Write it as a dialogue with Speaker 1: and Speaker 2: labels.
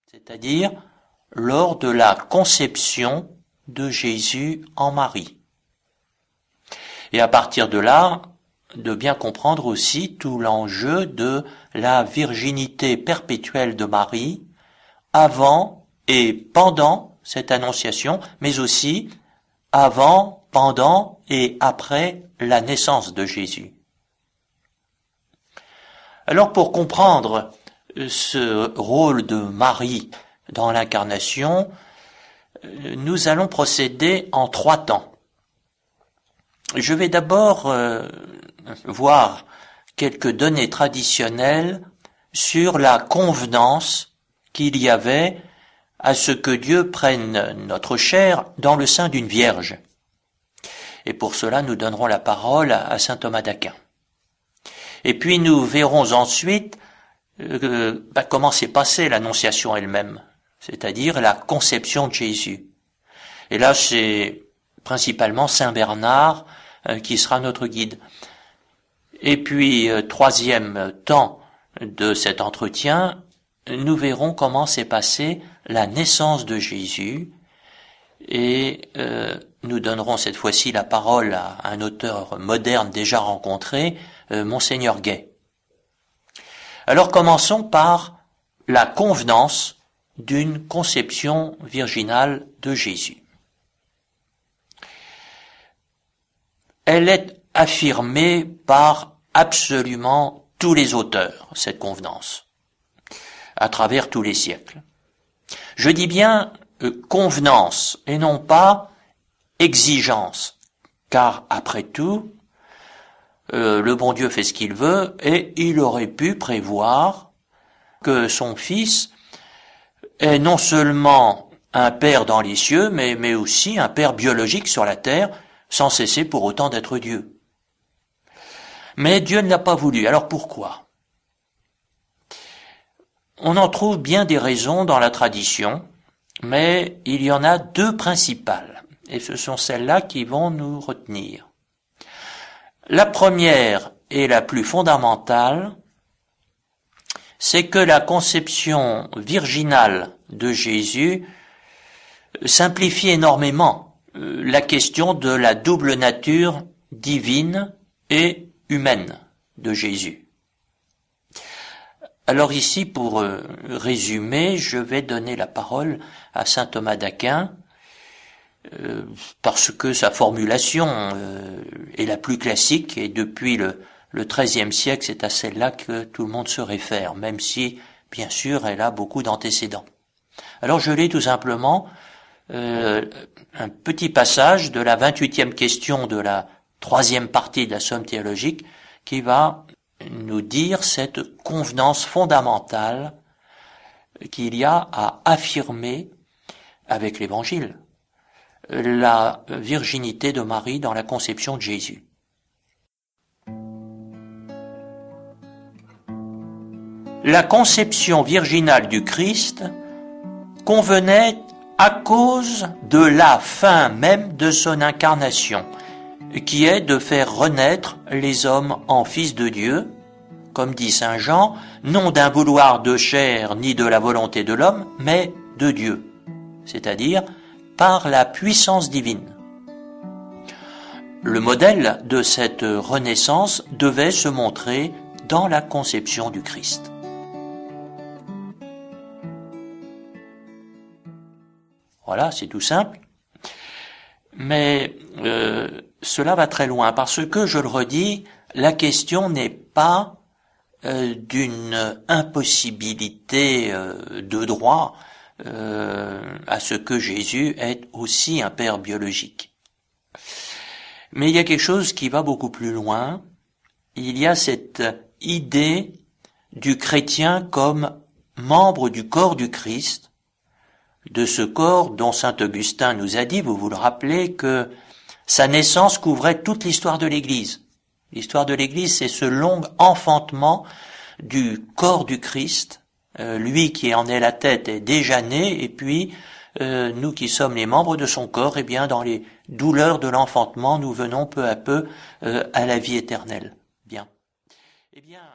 Speaker 1: c'est-à-dire lors de la conception de Jésus en Marie. Et à partir de là, de bien comprendre aussi tout l'enjeu de la virginité perpétuelle de Marie avant et pendant cette annonciation, mais aussi avant, pendant et après la naissance de Jésus. Alors pour comprendre ce rôle de Marie dans l'incarnation, nous allons procéder en 3 temps. Je vais d'abord voir quelques données traditionnelles sur la convenance qu'il y avait à ce que Dieu prenne notre chair dans le sein d'une vierge. Et pour cela, nous donnerons la parole à saint Thomas d'Aquin. Et puis nous verrons ensuite comment s'est passée l'annonciation elle-même, c'est-à-dire la conception de Jésus. Et là, c'est principalement saint Bernard qui sera notre guide. Et puis, 3e temps de cet entretien, nous verrons comment s'est passée la naissance de Jésus et nous donnerons cette fois-ci la parole à un auteur moderne déjà rencontré, Monseigneur Gay. Alors commençons par la convenance d'une conception virginale de Jésus. Elle est affirmée par absolument tous les auteurs, cette convenance, à travers tous les siècles. Je dis bien convenance et non pas exigence, car après tout, le bon Dieu fait ce qu'il veut et il aurait pu prévoir que son fils est non seulement un père dans les cieux, mais aussi un père biologique sur la terre, sans cesser pour autant d'être Dieu. Mais Dieu ne l'a pas voulu. Alors pourquoi? On en trouve bien des raisons dans la tradition, mais il y en a 2 principales, et ce sont celles-là qui vont nous retenir. La première et la plus fondamentale, c'est que la conception virginale de Jésus simplifie énormément la question de la double nature divine et humaine de Jésus. Alors ici, pour résumer, je vais donner la parole à saint Thomas d'Aquin, parce que sa formulation est la plus classique, et depuis le XIIIe siècle, c'est à celle-là que tout le monde se réfère, même si, bien sûr, elle a beaucoup d'antécédents. Alors je lis tout simplement un petit passage de la 28e question de la 3e partie de la Somme théologique qui va nous dire cette convenance fondamentale qu'il y a à affirmer avec l'Évangile la virginité de Marie dans la conception de Jésus. La conception virginale du Christ convenait à cause de la fin même de son incarnation, qui est de faire renaître les hommes en fils de Dieu, comme dit saint Jean, non d'un vouloir de chair ni de la volonté de l'homme, mais de Dieu, c'est-à-dire par la puissance divine. Le modèle de cette renaissance devait se montrer dans la conception du Christ. Voilà, c'est tout simple. Mais cela va très loin, parce que, je le redis, la question n'est pas d'une impossibilité de droit à ce que Jésus est aussi un père biologique. Mais il y a quelque chose qui va beaucoup plus loin. Il y a cette idée du chrétien comme membre du corps du Christ, de ce corps dont saint Augustin nous a dit, vous vous le rappelez, que sa naissance couvrait toute l'histoire de l'Église. L'histoire de l'Église, c'est ce long enfantement du corps du Christ. Lui qui en est la tête est déjà né, et puis nous qui sommes les membres de son corps, eh bien dans les douleurs de l'enfantement, nous venons peu à peu à la vie éternelle. Bien. Eh bien,